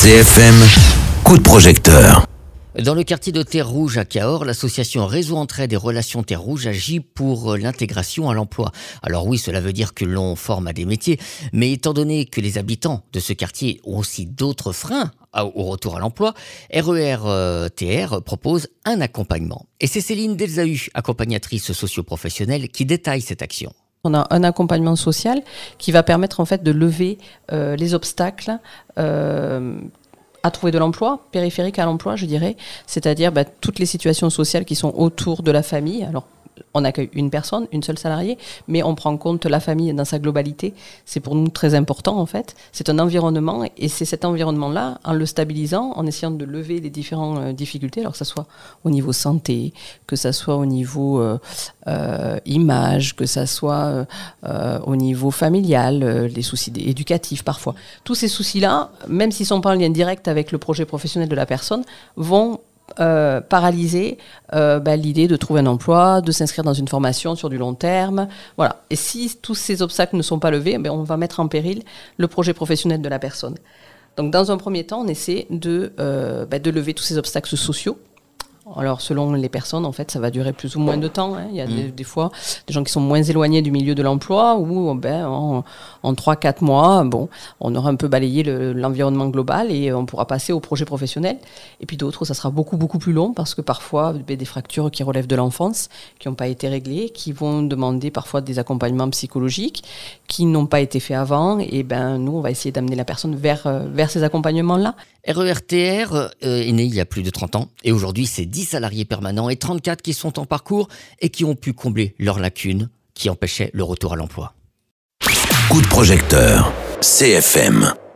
CFM, coup de projecteur. Dans le quartier de Terre Rouge à Cahors, l'association Réseau Entraide et Relations Terre Rouge agit pour l'intégration à l'emploi. Alors oui, cela veut dire que l'on forme à des métiers, mais étant donné que les habitants de ce quartier ont aussi d'autres freins au retour à l'emploi, RER-TR propose un accompagnement. Et c'est Céline Delzahut, accompagnatrice socio-professionnelle, qui détaille cette action. On a un accompagnement social qui va permettre en fait de lever les obstacles à trouver de l'emploi, périphérique à l'emploi, je dirais. C'est-à-dire toutes les situations sociales qui sont autour de la famille. Alors, on accueille une personne, une seule salariée, mais on prend en compte la famille dans sa globalité. C'est pour nous très important, en fait. C'est un environnement, et c'est cet environnement-là, en le stabilisant, en essayant de lever les différentes difficultés, alors que ce soit au niveau santé, que ce soit au niveau image, que ce soit au niveau familial, les soucis éducatifs parfois. Tous ces soucis-là, même s'ils ne sont pas en lien direct avec le projet professionnel de la personne, vont paralyser l'idée de trouver un emploi, de s'inscrire dans une formation sur du long terme. Voilà. Et si tous ces obstacles ne sont pas levés, on va mettre en péril le projet professionnel de la personne. Donc, dans un premier temps, on essaie de lever tous ces obstacles sociaux. Alors, selon les personnes, en fait, ça va durer plus ou moins de temps. Il y a des fois des gens qui sont moins éloignés du milieu de l'emploi où, en 3-4 mois, on aura un peu balayé l'environnement global et on pourra passer au projet professionnel. Et puis d'autres, ça sera beaucoup, beaucoup plus long parce que parfois, des fractures qui relèvent de l'enfance, qui n'ont pas été réglées, qui vont demander parfois des accompagnements psychologiques qui n'ont pas été faits avant. Et nous, on va essayer d'amener la personne vers ces accompagnements-là. RER-TR est né il y a plus de 30 ans et aujourd'hui, c'est 10 salariés permanents et 34 qui sont en parcours et qui ont pu combler leurs lacunes qui empêchaient le retour à l'emploi. Coup de projecteur, CFM.